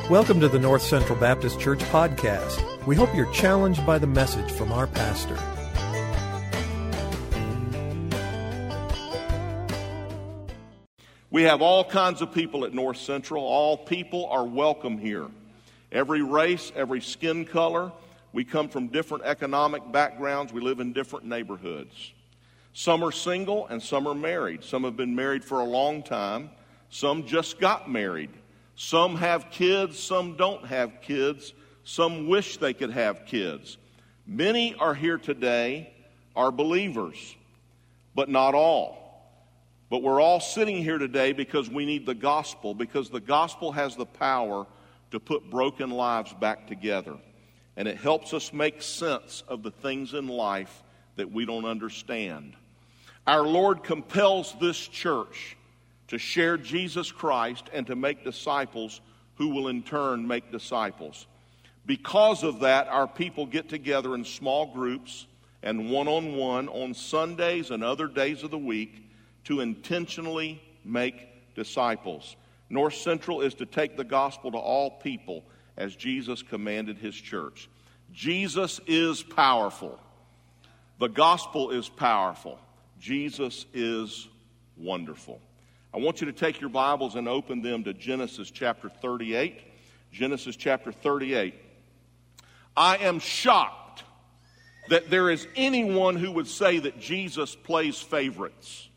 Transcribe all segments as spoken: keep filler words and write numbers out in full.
Welcome to the North Central Baptist Church podcast. We hope you're challenged by the message from our pastor. We have all kinds of people at North Central. All people are welcome here. Every race, every skin color. We come from different economic backgrounds. We live in different neighborhoods. Some are single and some are married. Some have been married for a long time. Some just got married. Some have kids, some don't have kids. Some wish they could have kids. Many are here today are believers, but not all. But we're all sitting here today because we need the gospel, because the gospel has the power to put broken lives back together. And it helps us make sense of the things in life that we don't understand. Our Lord compels this church to share Jesus Christ and to make disciples who will in turn make disciples. Because of that, our people get together in small groups and one-on-one on Sundays and other days of the week to intentionally make disciples. North Central is to take the gospel to all people as Jesus commanded his church. Jesus is powerful. The gospel is powerful. Jesus is wonderful. I want you to take your Bibles and open them to Genesis chapter thirty-eight. Genesis chapter thirty-eight. I am shocked that there is anyone who would say that Jesus plays favorites.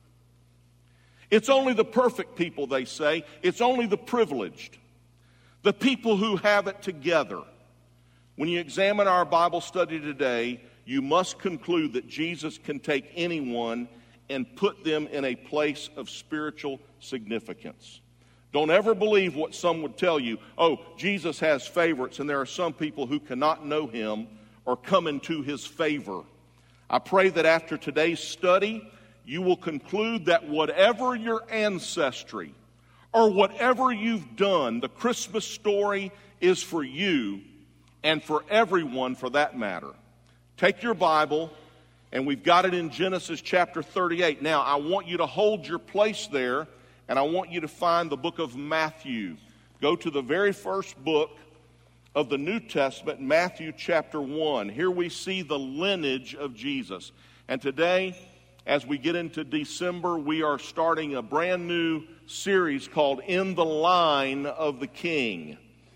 It's only the perfect people, they say. It's only the privileged. The people who have it together. When you examine our Bible study today, you must conclude that Jesus can take anyone and put them in a place of spiritual significance. Don't ever believe what some would tell you. Oh, Jesus has favorites, and there are some people who cannot know him or come into his favor. I pray that after today's study, you will conclude that whatever your ancestry or whatever you've done, the Christmas story is for you and for everyone for that matter. Take your Bible, and we've got it in Genesis chapter thirty-eight. Now, I want you to hold your place there, and I want you to find the book of Matthew. Go to the very first book of the New Testament, Matthew chapter one. Here we see the lineage of Jesus. And today, as we get into December, we are starting a brand new series called In the Line of the King.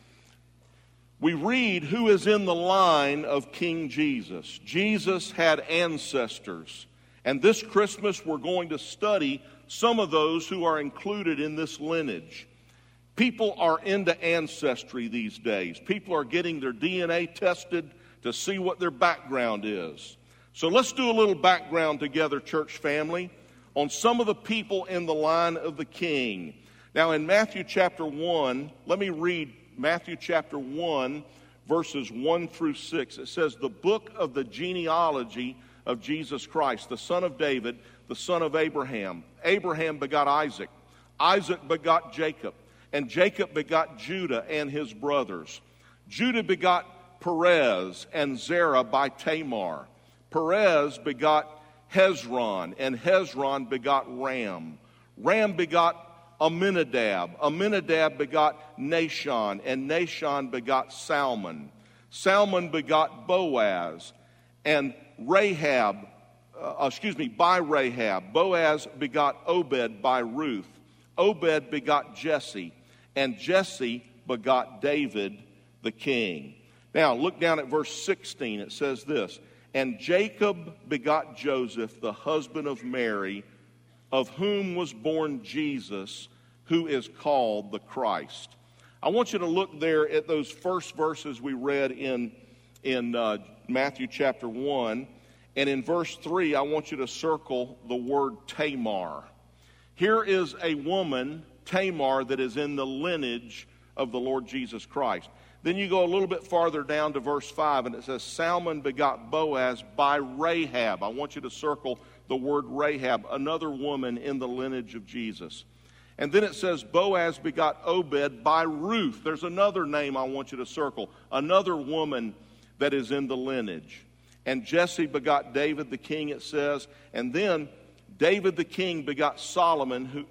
We read who is in the line of King Jesus. Jesus had ancestors. And this Christmas we're going to study some of those who are included in this lineage. People are into ancestry these days. People are getting their D N A tested to see what their background is. So let's do a little background together, church family, on some of the people in the line of the King. Now in Matthew chapter one, let me read Matthew chapter one, verses one through six. It says, the book of the genealogy of Jesus Christ, the son of David, the son of Abraham. Abraham begot Isaac. Isaac begot Jacob. And Jacob begot Judah and his brothers. Judah begot Perez and Zerah by Tamar. Perez begot Hezron, and Hezron begot Ram. Ram begot Aminadab. Aminadab begot Nahshon, and Nahshon begot Salmon. Salmon begot Boaz, and Rahab, uh, excuse me, by Rahab. Boaz begot Obed by Ruth. Obed begot Jesse, and Jesse begot David the king. Now, look down at verse sixteen. It says this, and Jacob begot Joseph, the husband of Mary, of whom was born Jesus, who is called the Christ. I want you to look there at those first verses we read in, in uh, Matthew chapter one. And in verse three, I want you to circle the word Tamar. Here is a woman, Tamar, that is in the lineage of the Lord Jesus Christ. Then you go a little bit farther down to verse five, and it says, Salmon begot Boaz by Rahab. I want you to circle the word Rahab, another woman in the lineage of Jesus. And then it says, Boaz begot Obed by Ruth. There's another name I want you to circle, another woman that is in the lineage. And Jesse begot David the king, it says. And then David the king begot Solomon, who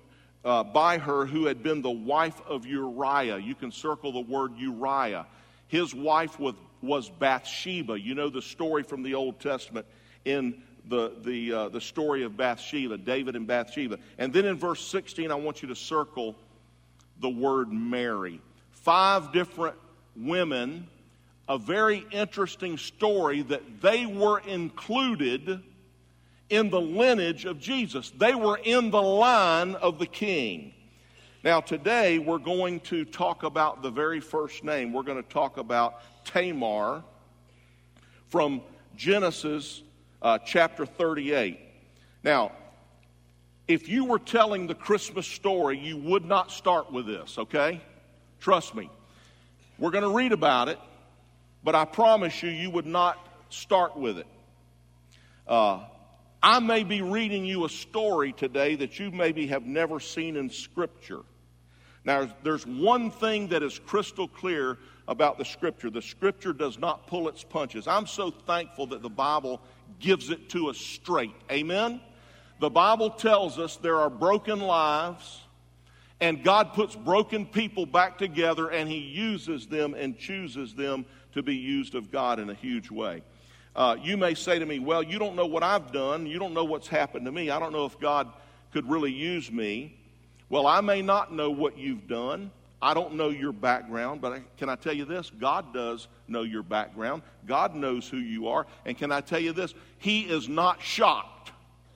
uh, by her who had been the wife of Uriah. You can circle the word Uriah. His wife was, was Bathsheba. You know the story from the Old Testament in the, the, uh, the story of Bathsheba, David and Bathsheba. And then in verse sixteen, I want you to circle the word Mary. Five different women, a very interesting story that they were included in the lineage of Jesus. They were in the line of the king. Now today we're going to talk about the very first name. We're going to talk about Tamar from Genesis uh, chapter thirty-eight. Now, if you were telling the Christmas story, you would not start with this, okay? Trust me. We're going to read about it, but I promise you, you would not start with it. Uh, I may be reading you a story today that you maybe have never seen in Scripture. Now, there's one thing that is crystal clear about the Scripture. The Scripture does not pull its punches. I'm so thankful that the Bible gives it to us straight. Amen? The Bible tells us there are broken lives, and God puts broken people back together, and He uses them and chooses them to be used of God in a huge way. Uh, you may say to me, well, you don't know what I've done. You don't know what's happened to me. I don't know if God could really use me. Well, I may not know what you've done. I don't know your background, but I, can I tell you this? God does know your background. God knows who you are. And can I tell you this? He is not shocked.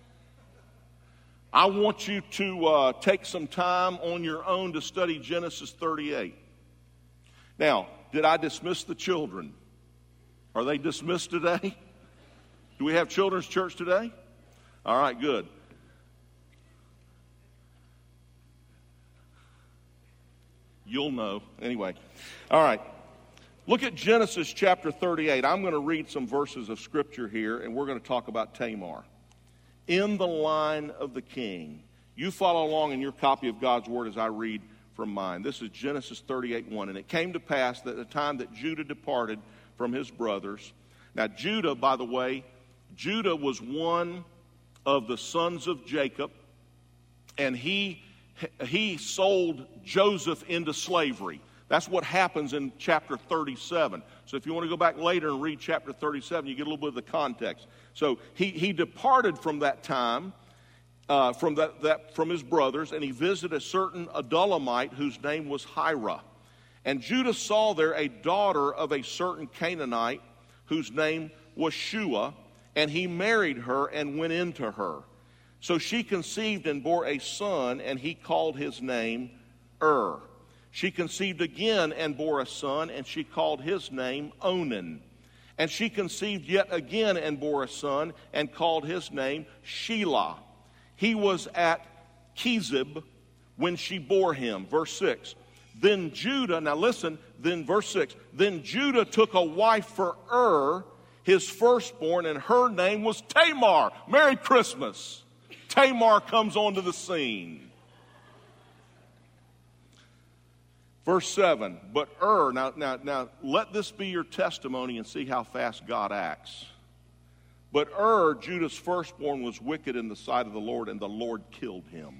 I want you to uh, take some time on your own to study Genesis thirty-eight. Now, did I dismiss the children? Are they dismissed today? Do we have children's church today? All right, good. You'll know. Anyway, all right. Look at Genesis chapter thirty-eight. I'm going to read some verses of Scripture here, and we're going to talk about Tamar. In the line of the king. You follow along in your copy of God's Word as I read from mine. This is Genesis thirty-eight one. And it came to pass that at the time that Judah departed from his brothers. Now, Judah, by the way, Judah was one of the sons of Jacob, and he he sold Joseph into slavery. That's what happens in chapter thirty-seven. So if you want to go back later and read chapter thirty-seven, you get a little bit of the context. So he, he departed from that time, uh, from that, that from his brothers, and he visited a certain Adullamite whose name was Hira. And Judah saw there a daughter of a certain Canaanite whose name was Shua, and he married her and went into her. So she conceived and bore a son, and he called his name Er. She conceived again and bore a son, and she called his name Onan. And she conceived yet again and bore a son, and called his name Shelah. He was at Kezib when she bore him. Verse six. Then Judah, now listen, then verse six. Then Judah took a wife for Er, his firstborn, and her name was Tamar. Merry Christmas. Tamar comes onto the scene. Verse seven, but Er, now, now, now let this be your testimony and see how fast God acts. But Er, Judah's firstborn, was wicked in the sight of the Lord, and the Lord killed him.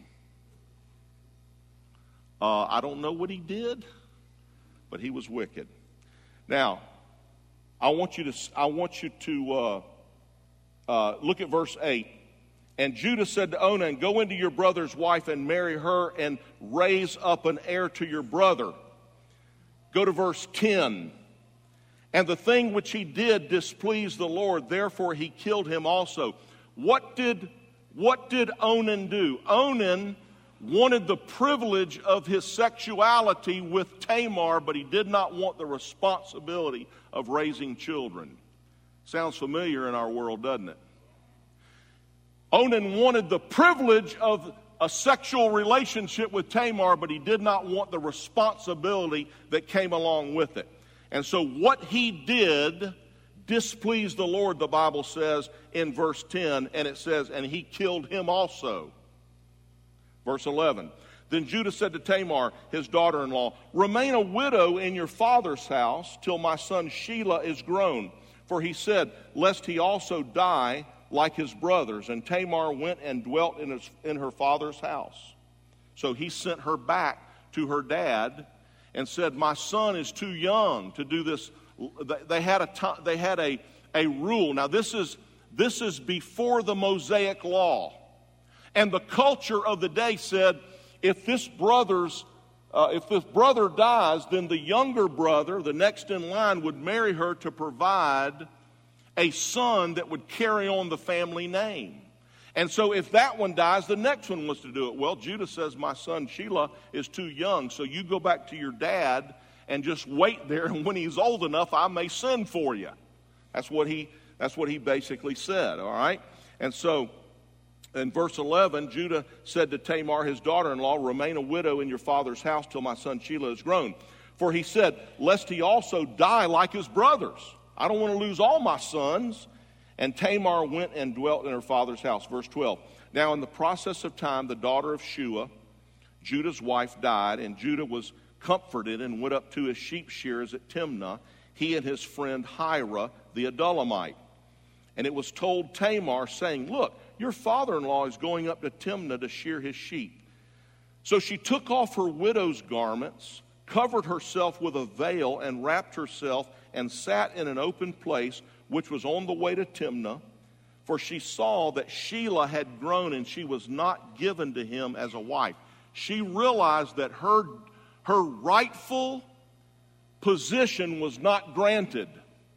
Uh, I don't know what he did, but he was wicked. Now, I want you to, I want you to uh, uh, look at verse eight. And Judah said to Onan, go into your brother's wife and marry her and raise up an heir to your brother. Go to verse ten. And the thing which he did displeased the Lord, therefore he killed him also. What did, what did Onan do? Onan wanted the privilege of his sexuality with Tamar, but he did not want the responsibility of raising children. Sounds familiar in our world, doesn't it? Onan wanted the privilege of a sexual relationship with Tamar, but he did not want the responsibility that came along with it. And so what he did displeased the Lord, the Bible says in verse ten, and it says, and he killed him also. Verse eleven, then Judah said to Tamar, his daughter-in-law, remain a widow in your father's house till my son Shelah is grown. For he said, lest he also die like his brothers. And Tamar went and dwelt in, his, in her father's house. So he sent her back to her dad and said, my son is too young to do this. They had a t- they had a, a rule. Now this is this is before the Mosaic law. And the culture of the day said, if this brother's uh, if this brother dies, then the younger brother, the next in line, would marry her to provide a son that would carry on the family name. And so if that one dies, the next one was to do it. Well, Judah says, my son Shelah is too young, so you go back to your dad and just wait there, and when he's old enough, I may send for you. That's what he that's what he basically said, all right? And so in verse eleven, Judah said to Tamar, his daughter-in-law, remain a widow in your father's house till my son Shelah is grown. For he said, lest he also die like his brothers. I don't want to lose all my sons. And Tamar went and dwelt in her father's house. Verse twelve. Now in the process of time, the daughter of Shua, Judah's wife, died, and Judah was comforted and went up to his sheep shearers at Timnah, he and his friend Hira, the Adullamite. And it was told Tamar, saying, look, your father-in-law is going up to Timnah to shear his sheep. So she took off her widow's garments, covered herself with a veil, and wrapped herself, and sat in an open place, which was on the way to Timnah, for she saw that Shelah had grown, and she was not given to him as a wife. She realized that her, her rightful position was not granted.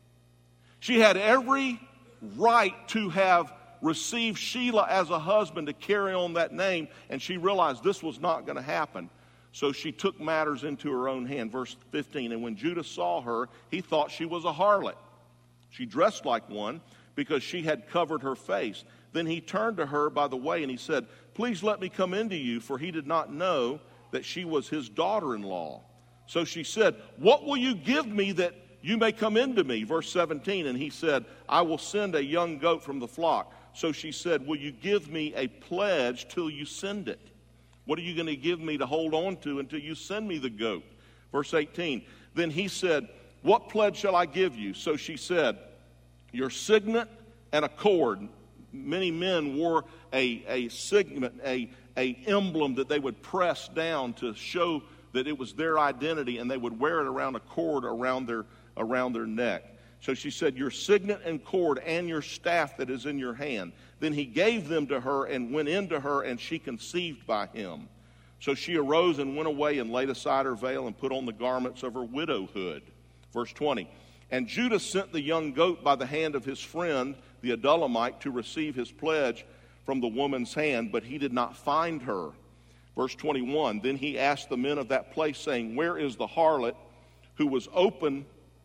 She had every right to have received Shelah as a husband to carry on that name, and she realized this was not going to happen. So she took matters into her own hand. Verse fifteen, and when Judah saw her, he thought she was a harlot. She dressed like one because she had covered her face. Then he turned to her by the way, and he said, please let me come into you, for he did not know that she was his daughter-in-law. So she said, what will you give me that you may come into me? Verse seventeen, and he said, I will send a young goat from the flock. So she said, will you give me a pledge till you send it? What are you going to give me to hold on to until you send me the goat? Verse eighteen, then he said, what pledge shall I give you? So she said, your signet and a cord. Many men wore a, a signet, a, a emblem that they would press down to show that it was their identity, and they would wear it around a cord around their, around their neck. So she said, your signet and cord and your staff that is in your hand. Then he gave them to her and went into her, and she conceived by him. So she arose and went away and laid aside her veil and put on the garments of her widowhood. Verse twenty, and Judah sent the young goat by the hand of his friend, the Adullamite, to receive his pledge from the woman's hand, but he did not find her. Verse twenty-one, then he asked the men of that place, saying, where is the harlot who was open,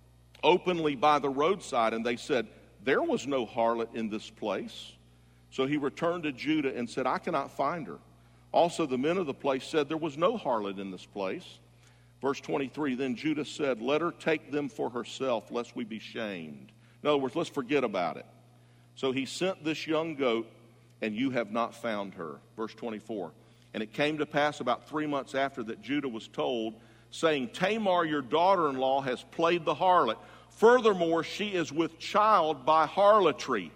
openly by the roadside? And they said, there was no harlot in this place. So he returned to Judah and said, I cannot find her. Also the men of the place said, there was no harlot in this place. Verse twenty-three, then Judah said, let her take them for herself, lest we be shamed. In other words, let's forget about it. So he sent this young goat, and you have not found her. Verse twenty-four, and it came to pass about three months after that Judah was told, saying, Tamar, your daughter-in-law, has played the harlot. Furthermore, she is with child by harlotry.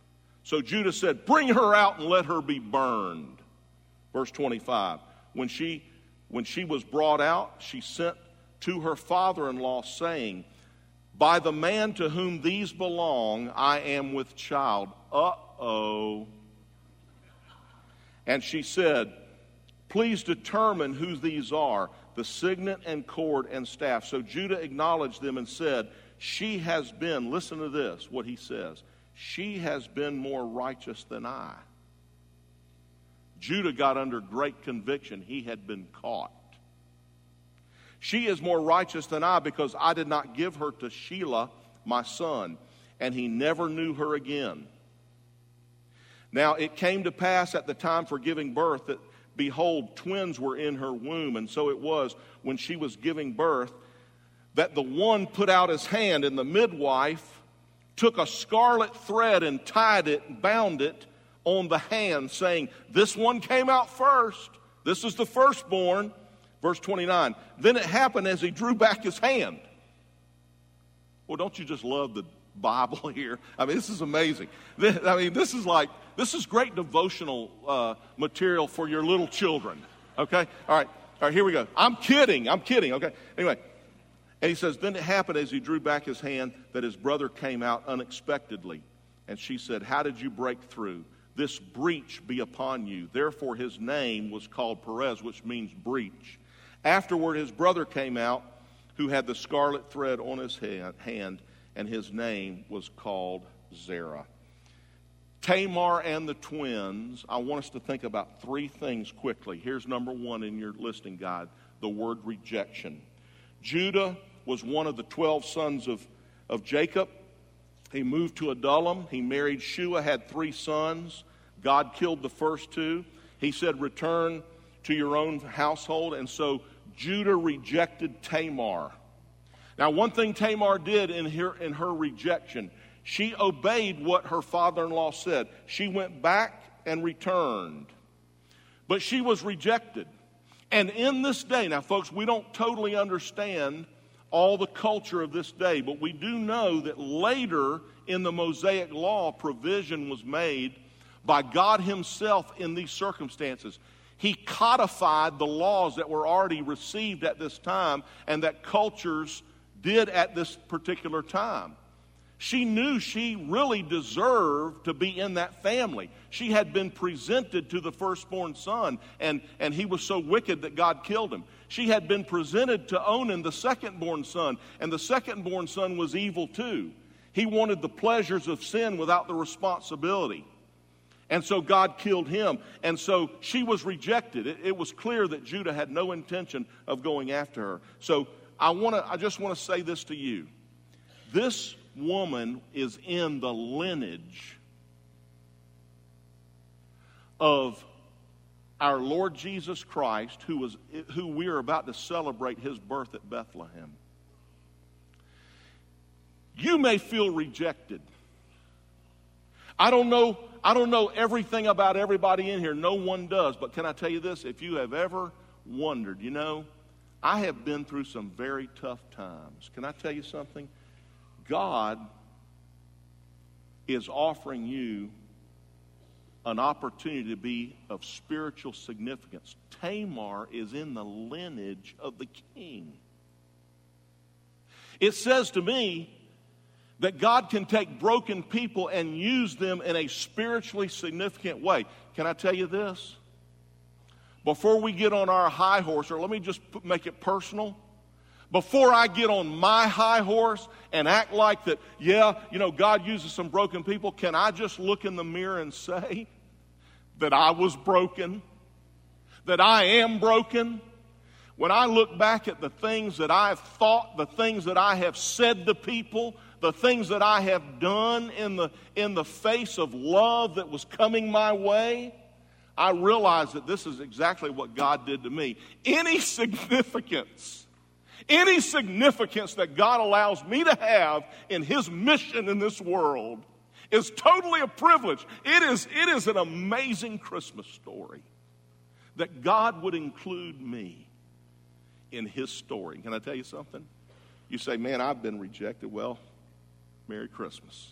So Judah said, bring her out and let her be burned. Verse twenty-five, when she When she was brought out, she sent to her father-in-law, saying, by the man to whom these belong, I am with child. Uh-oh. And she said, please determine who these are, the signet and cord and staff. So Judah acknowledged them and said, she has been, listen to this, what he says, she has been more righteous than I. Judah got under great conviction. He had been caught. She is more righteous than I, because I did not give her to Shelah, my son, and he never knew her again. Now it came to pass at the time for giving birth that, behold, twins were in her womb. And so it was, when she was giving birth, that the one put out his hand, and the midwife took a scarlet thread and tied it and bound it on the hand, saying, this one came out first. This is the firstborn. Verse twenty-nine, then it happened as he drew back his hand. Well, don't you just love the Bible here? I mean, this is amazing. I mean, this is like, this is great devotional uh, material for your little children. Okay? All right. All right, here we go. I'm kidding. I'm kidding. Okay? Anyway. And he says, then it happened as he drew back his hand that his brother came out unexpectedly. And she said, how did you break through? This breach be upon you. Therefore his name was called Perez, which means breach. Afterward his brother came out, who had the scarlet thread on his hand, and his name was called Zerah. Tamar and the twins, I want us to think about three things quickly. Here's number one in your listening guide, the word rejection. Judah was one of the twelve sons of, of Jacob. He moved to Adullam. He married Shua, had three sons. God killed the first two. He said, return to your own household. And so Judah rejected Tamar. Now, one thing Tamar did in her, in her rejection, she obeyed what her father-in-law said. She went back and returned. But she was rejected. And in this day, now folks, we don't totally understand all the culture of this day, but we do know that later in the Mosaic Law, provision was made by God himself in these circumstances. He codified the laws that were already received at this time and that cultures did at this particular time. She knew she really deserved to be in that family. She had been presented to the firstborn son, and, and he was so wicked that God killed him. She had been presented to Onan, the secondborn son, and the secondborn son was evil too. He wanted the pleasures of sin without the responsibility. And so God killed him. And so she was rejected. It, it was clear that Judah had no intention of going after her. So I want to. I just want to say this to you. This woman is in the lineage of our Lord Jesus Christ, who was who we are about to celebrate his birth at Bethlehem. You may feel rejected. I don't know, I don't know everything about everybody in here. No one does. But can I tell you this? If you have ever wondered, you know, I have been through some very tough times. Can I tell you something? God is offering you an opportunity to be of spiritual significance. Tamar is in the lineage of the king. It says to me that God can take broken people and use them in a spiritually significant way. Can I tell you this? Before we get on our high horse, or let me just make it personal. Before I get on my high horse and act like that, yeah, you know, God uses some broken people, can I just look in the mirror and say that I was broken? That I am broken? When I look back at the things that I've thought, the things that I have said to people, the things that I have done in the, in the face of love that was coming my way, I realize that this is exactly what God did to me. Any significance, any significance that God allows me to have in his mission in this world is totally a privilege. It is, it is an amazing Christmas story that God would include me in his story. Can I tell you something? You say, man, I've been rejected. Well, Merry Christmas.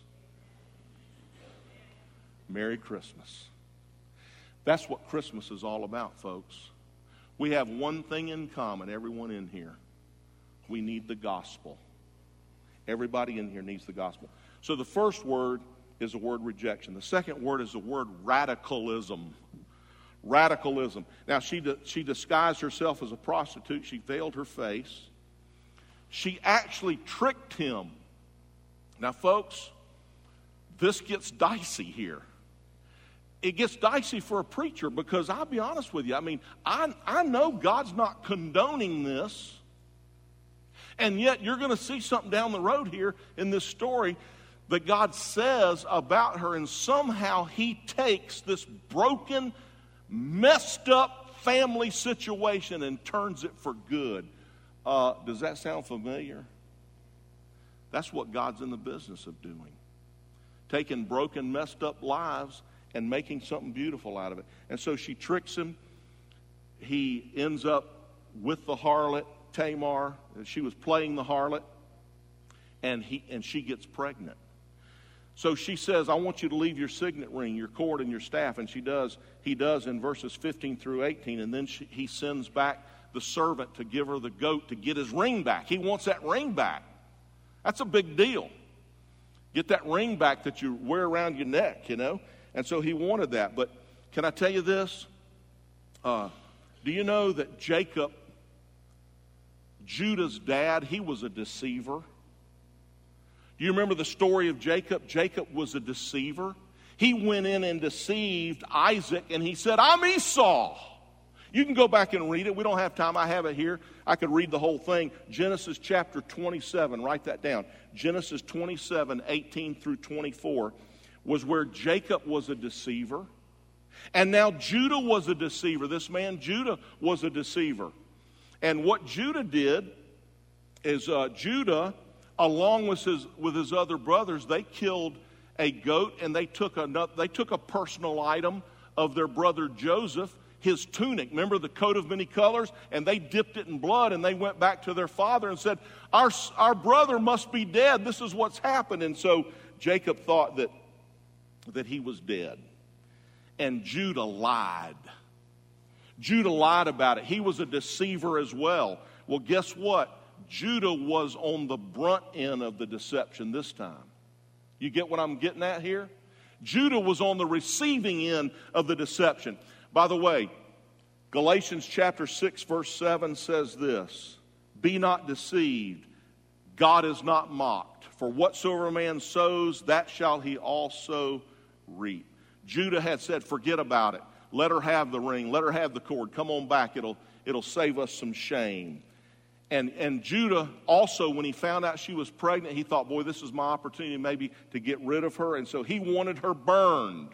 Merry Christmas. That's what Christmas is all about, folks. We have one thing in common, everyone in here. We need the gospel. Everybody in here needs the gospel. So the first word is the word rejection. The second word is the word radicalism. Radicalism. Now, she, she disguised herself as a prostitute. She veiled her face. She actually tricked him. Now, folks, this gets dicey here. It gets dicey for a preacher because I'll be honest with you. I mean, I, I know God's not condoning this. And yet you're going to see something down the road here in this story that God says about her. And somehow he takes this broken, messed up family situation and turns it for good. Uh, does that sound familiar? That's what God's in the business of doing. Taking broken, messed up lives and making something beautiful out of it. And so she tricks him. He ends up with the harlot, Tamar. She was playing the harlot. And he and she gets pregnant. So she says, I want you to leave your signet ring, your cord, and your staff. And she does. He does in verses fifteen through eighteen. And then she, he sends back the servant to give her the goat to get his ring back. He wants that ring back. That's a big deal. Get that ring back that you wear around your neck, you know. And so he wanted that. But can I tell you this? Uh, do you know that Jacob, Judah's dad, he was a deceiver? Do you remember the story of Jacob? Jacob was a deceiver. He went in and deceived Isaac, and he said, I'm Esau. You can go back and read it. We don't have time. I have it here. I could read the whole thing. Genesis chapter twenty-seven. Write that down. Genesis twenty-seven, eighteen through twenty-four was where Jacob was a deceiver. And now Judah was a deceiver. This man Judah was a deceiver. And what Judah did is uh, Judah, along with his with his other brothers, they killed a goat, and they took a they took a personal item of their brother Joseph, his tunic. Remember the coat of many colors? And they dipped it in blood, and they went back to their father and said, our, our brother must be dead. This is what's happened. And so Jacob thought that, that he was dead. And Judah lied. Judah lied about it. He was a deceiver as well. Well, guess what? Judah was on the brunt end of the deception this time. You get what I'm getting at here? Judah was on the receiving end of the deception. By the way, Galatians chapter six verse seven says this, be not deceived, God is not mocked. For whatsoever a man sows, that shall he also reap. Judah had said, forget about it. Let her have the ring. Let her have the cord. Come on back. It'll, it'll save us some shame. And, and Judah also, when he found out she was pregnant, he thought, boy, this is my opportunity maybe to get rid of her. And so he wanted her burned.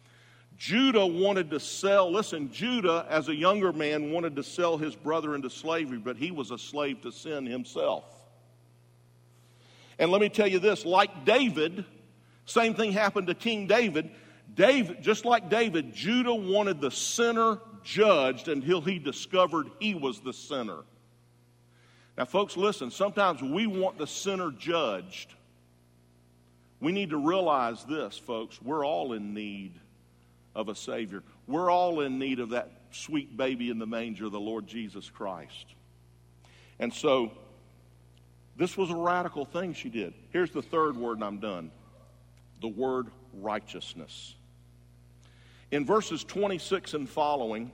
Judah wanted to sell, listen, Judah, as a younger man, wanted to sell his brother into slavery, but he was a slave to sin himself. And let me tell you this, like David, same thing happened to King David. David, just like David, Judah wanted the sinner judged until he discovered he was the sinner. Now, folks, listen, sometimes we want the sinner judged. We need to realize this, folks, we're all in need of a Savior. We're all in need of that sweet baby in the manger, the Lord Jesus Christ. And so, this was a radical thing she did. Here's the third word, and I'm done. The word righteousness. In verses twenty-six and following,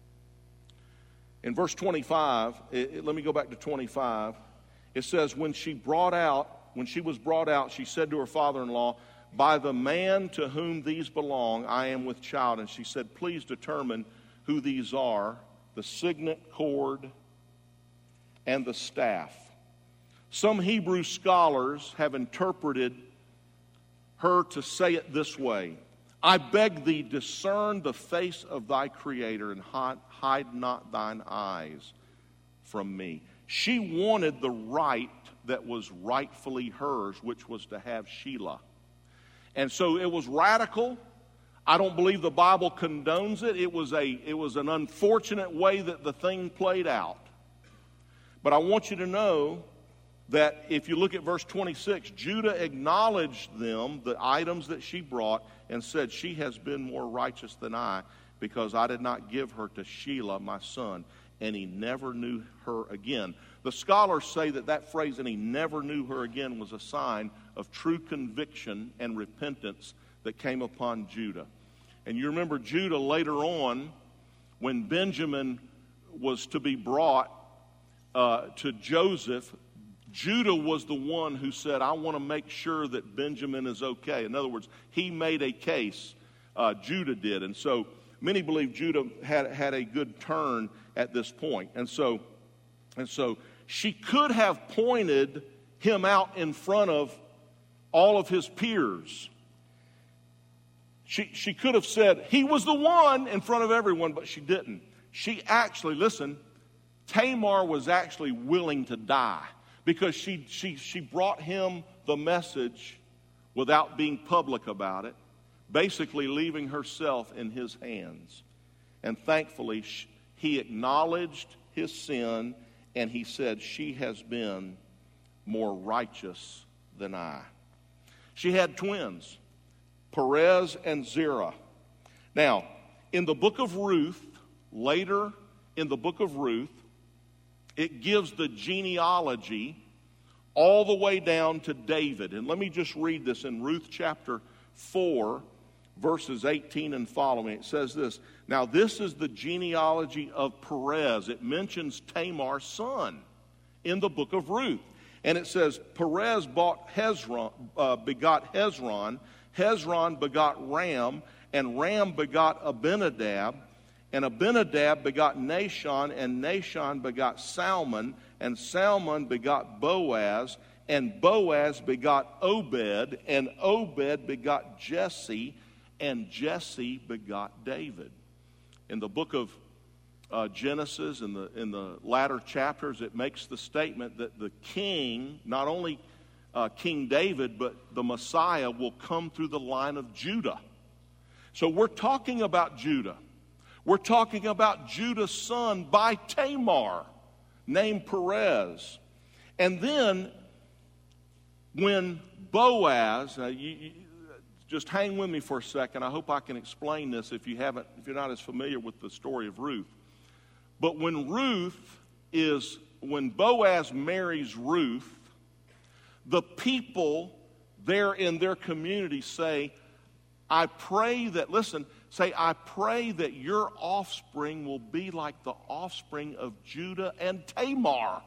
in verse twenty-five, it, it, let me go back to twenty-five. It says, when she brought out, when she was brought out, she said to her father-in-law, by the man to whom these belong, I am with child. And she said, please determine who these are, the signet cord and the staff. Some Hebrew scholars have interpreted her to say it this way, I beg thee, discern the face of thy Creator and hide, hide not thine eyes from me. She wanted the right that was rightfully hers, which was to have Shelah. And so it was radical. I don't believe the Bible condones it. It was a, it was an unfortunate way that the thing played out. But I want you to know that if you look at verse twenty-six, Judah acknowledged them, the items that she brought, and said, she has been more righteous than I, because I did not give her to Shelah, my son, and he never knew her again. The scholars say that that phrase, and he never knew her again, was a sign of true conviction and repentance that came upon Judah. And you remember Judah later on, when Benjamin was to be brought uh, to Joseph, Judah was the one who said, I want to make sure that Benjamin is okay. In other words, he made a case, uh, Judah did. And so many believe Judah had, had a good turn at this point. And so, and so she could have pointed him out in front of all of his peers. She, she could have said, he was the one in front of everyone, but she didn't. She actually, listen, Tamar was actually willing to die because she, she, she brought him the message without being public about it, basically leaving herself in his hands. And thankfully, she, he acknowledged his sin, and he said, she has been more righteous than I. She had twins, Perez and Zerah. Now, in the book of Ruth, later in the book of Ruth, it gives the genealogy all the way down to David. And let me just read this in Ruth chapter four, verses eighteen and following. It says this, now this is the genealogy of Perez. It mentions Tamar's son in the book of Ruth. And it says, Perez bought Hezron, uh, begot Hezron, Hezron begot Ram, and Ram begot Abinadab, and Abinadab begot Nahshon, and Nahshon begot Salmon, and Salmon begot Boaz, and Boaz begot Obed, and Obed begot Jesse, and Jesse begot David. In the book of uh, Genesis, in the in the latter chapters, it makes the statement that the king, not only uh, King David, but the Messiah will come through the line of Judah. So we're talking about Judah. We're talking about Judah's son by Tamar, named Perez. And then when Boaz, uh, you, you, just hang with me for a second. I hope I can explain this if you haven't, if you're not as familiar with the story of Ruth. But when Ruth is, when Boaz marries Ruth, the people there in their community say, I pray that, listen, say, I pray that your offspring will be like the offspring of Judah and Tamar.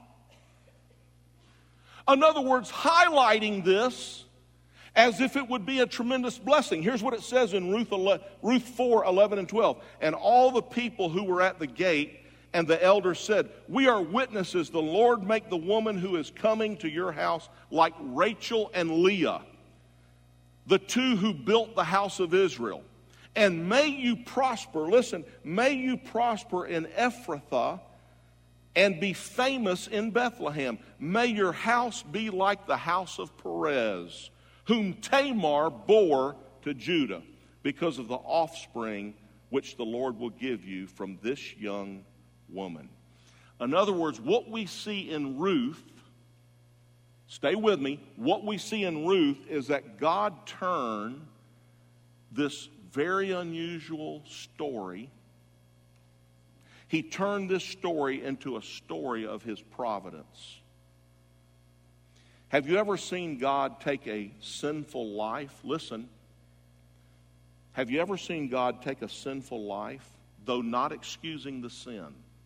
In other words, highlighting this as if it would be a tremendous blessing. Here's what it says in Ruth, Ruth four, eleven and twelve. And all the people who were at the gate and the elders said, we are witnesses, the Lord make the woman who is coming to your house like Rachel and Leah, the two who built the house of Israel. And may you prosper, listen, may you prosper in Ephrathah and be famous in Bethlehem. May your house be like the house of Perez, whom Tamar bore to Judah, because of the offspring which the Lord will give you from this young woman. In other words, what we see in Ruth, stay with me, what we see in Ruth is that God turned this very unusual story, He turned this story into a story of His providence. Have you ever seen God take a sinful life? Listen. Have you ever seen God take a sinful life, though not excusing the sin,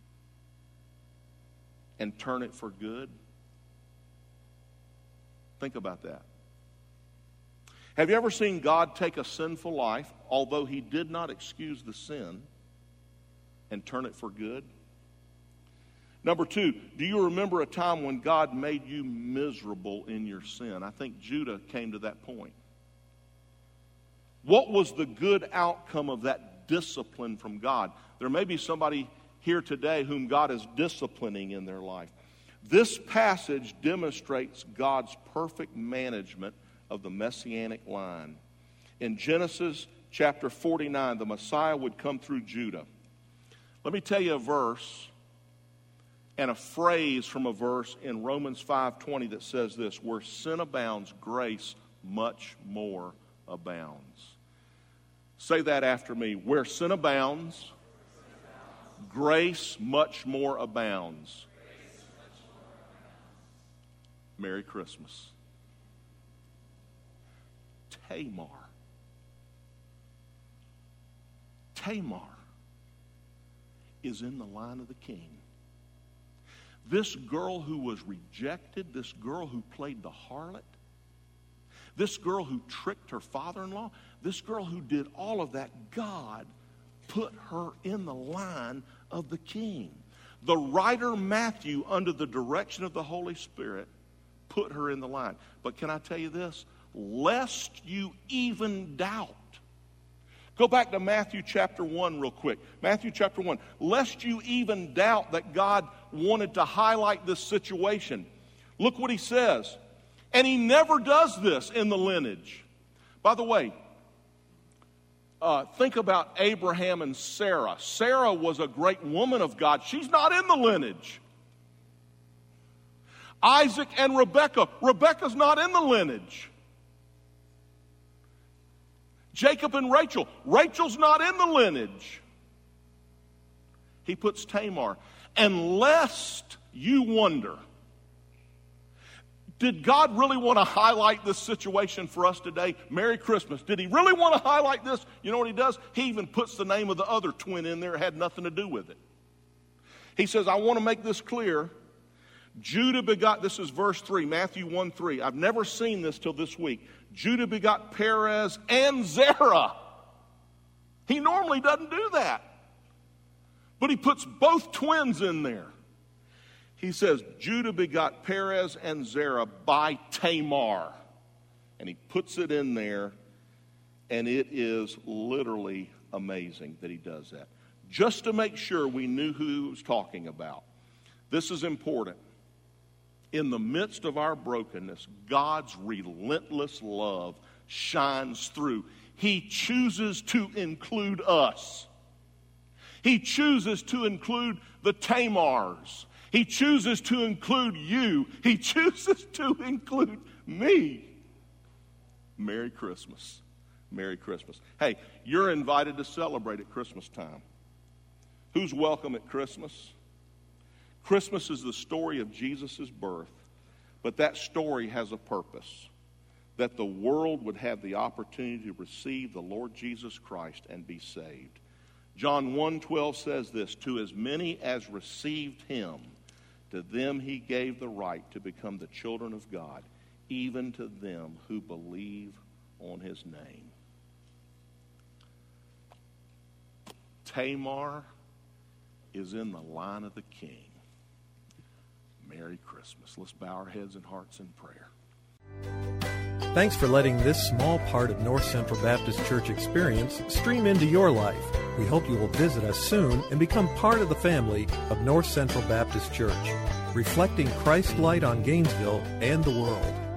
and turn it for good? Think about that. Have you ever seen God take a sinful life, although He did not excuse the sin, and turn it for good? Number two, do you remember a time when God made you miserable in your sin? I think Judah came to that point. What was the good outcome of that discipline from God? There may be somebody here today whom God is disciplining in their life. This passage demonstrates God's perfect management of the messianic line. In Genesis chapter forty-nine, the Messiah would come through Judah. Let me tell you a verse and a phrase from a verse in Romans five twenty that says this, where sin abounds, grace much more abounds. Say that after me. Where sin abounds, grace much more abounds. Merry Christmas. Tamar. Tamar is in the line of the king. This girl who was rejected, this girl who played the harlot, this girl who tricked her father-in-law, this girl who did all of that, God put her in the line of the king. The writer Matthew, under the direction of the Holy Spirit, put her in the line. But can I tell you this? Lest you even doubt. Go back to Matthew chapter one real quick. Matthew chapter one. Lest you even doubt that God wanted to highlight this situation. Look what he says. And he never does this in the lineage. By the way, uh, think about Abraham and Sarah. Sarah was a great woman of God. She's not in the lineage. Isaac and Rebekah. Rebekah's not in the lineage. Jacob and Rachel. Rachel's not in the lineage. He puts Tamar. And lest you wonder, did God really want to highlight this situation for us today? Merry Christmas. Did he really want to highlight this? You know what he does? He even puts the name of the other twin in there. It had nothing to do with it. He says, I want to make this clear. Judah begot, this is verse three, Matthew one three. I've never seen this till this week. Judah begot Perez and Zerah. He normally doesn't do that. But he puts both twins in there. He says, Judah begot Perez and Zerah by Tamar. And he puts it in there, and it is literally amazing that he does that. Just to make sure we knew who he was talking about. This is important. In the midst of our brokenness, God's relentless love shines through. He chooses to include us. He chooses to include the Tamars. He chooses to include you. He chooses to include me. Merry Christmas. Merry Christmas. Hey, you're invited to celebrate at Christmas time. Who's welcome at Christmas? Christmas is the story of Jesus' birth, but that story has a purpose, that the world would have the opportunity to receive the Lord Jesus Christ and be saved. John one twelve says this, to as many as received him, to them he gave the right to become the children of God, even to them who believe on his name. Tamar is in the line of the king. Merry Christmas. Let's bow our heads and hearts in prayer. Thanks for letting this small part of North Central Baptist Church experience stream into your life. We hope you will visit us soon and become part of the family of North Central Baptist Church, reflecting Christ's light on Gainesville and the world.